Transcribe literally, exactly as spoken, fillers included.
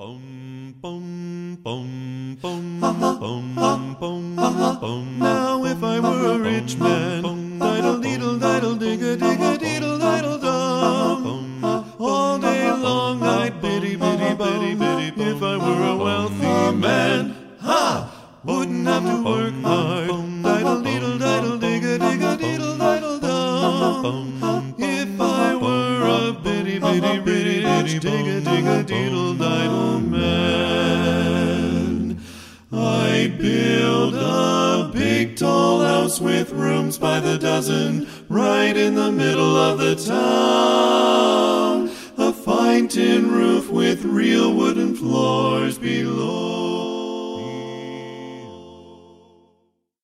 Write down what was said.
Bum, bum, bum, bum, bum, bum, bum. Now if I were a rich man, diddle deedle diddle digga digga deedle diddle dum. All day long I'd biddy biddy biddy biddy. If I were a wealthy man, ha, wouldn't have to work hard. Diddle deedle diddle digga digga deedle diddle dum. If I were a biddy biddy biddy bitty digga digga deedle diddle man, I'd build a big tall house with rooms by the dozen right in the middle of the town. A fine tin roof with real wooden floors below.